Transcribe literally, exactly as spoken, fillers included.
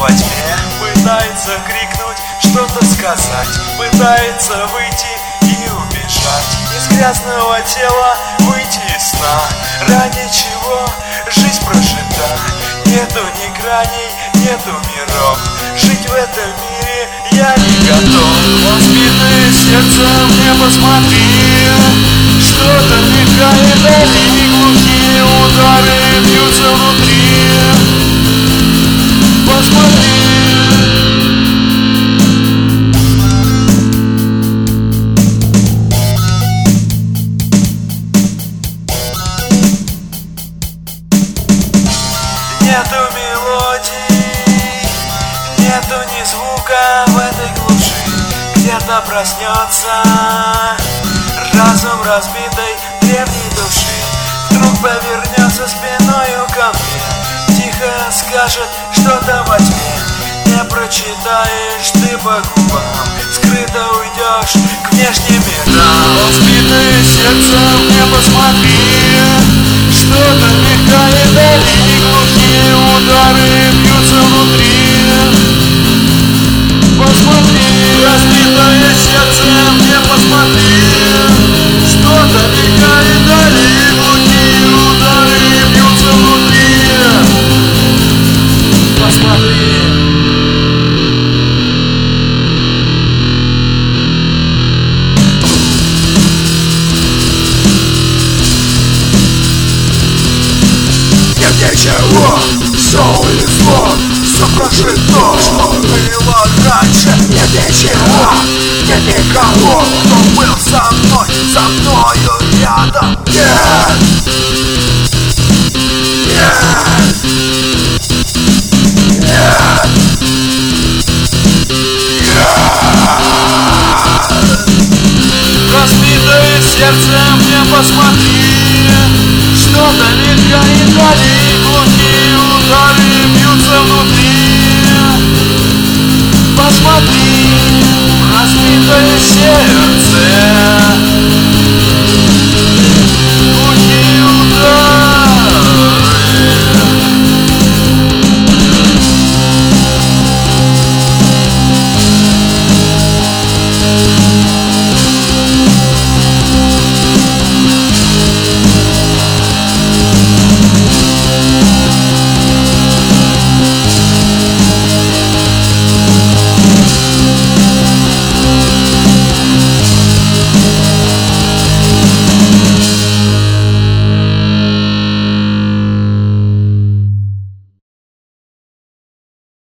во тьме пытается крикнуть, что-то сказать, пытается выйти и убежать из грязного тела, выйти из сна, ради чего жизнь прожита. Нету ни граней, нету миров, жить в этом мире я не готов. Разбитое сердце мне посмотри, что-то мелькает дали, глухие удары бьются внутри. Посмотри. Нету мелодий, нету ни звука в этой глуши. Где-то проснется разум разбитой древней души. Вдруг повернется спиною ко мне, тихо скажет что-то во тьме. Не прочитаешь ты по губам, скрыто уйдешь к внешним мирам. Разбитое сердце мне посмотри, что-то мелькает дали, глухие удары бьются внутри. Посмотри, разбитое сердце мне посмотри, что-то мелькает дали, глухие удары бьются внутри. Посмотри. Ничего, все улегло, все прожито, что было раньше. Нет ничего, нет никого, кто был со мной, со мною рядом. Нет.